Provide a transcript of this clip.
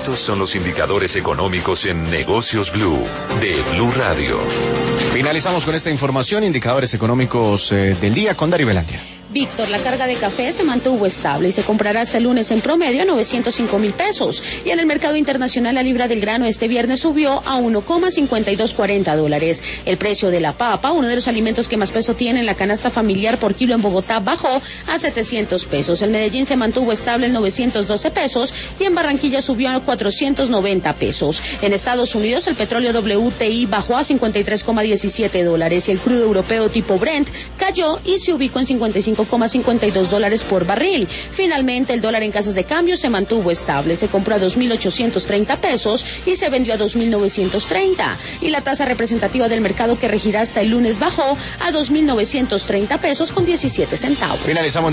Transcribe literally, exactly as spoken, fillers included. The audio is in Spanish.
Estos son los indicadores económicos en Negocios Blue, de Blue Radio. Finalizamos con esta información, indicadores económicos eh, del día con Dari Belandia. Víctor, la carga de café se mantuvo estable y se comprará hasta el lunes en promedio a novecientos cinco mil pesos. Y en el mercado internacional la libra del grano este viernes subió a uno coma cincuenta y dos cuarenta dólares. El precio de la papa, uno de los alimentos que más peso tiene en la canasta familiar por kilo en Bogotá, bajó a setecientos pesos. En Medellín se mantuvo estable en novecientos doce pesos y en Barranquilla subió a cuatrocientos noventa pesos. En Estados Unidos el petróleo W T I bajó a cincuenta y tres coma diecisiete dólares y el crudo europeo tipo Brent cayó y se ubicó en cincuenta y cinco coma cincuenta y dos dólares por barril. Finalmente, el dólar en casas de cambio se mantuvo estable. Se compró a dos mil ochocientos treinta pesos y se vendió a dos mil novecientos treinta. Y la tasa representativa del mercado que regirá hasta el lunes bajó a dos mil novecientos treinta pesos con diecisiete centavos. Finalizamos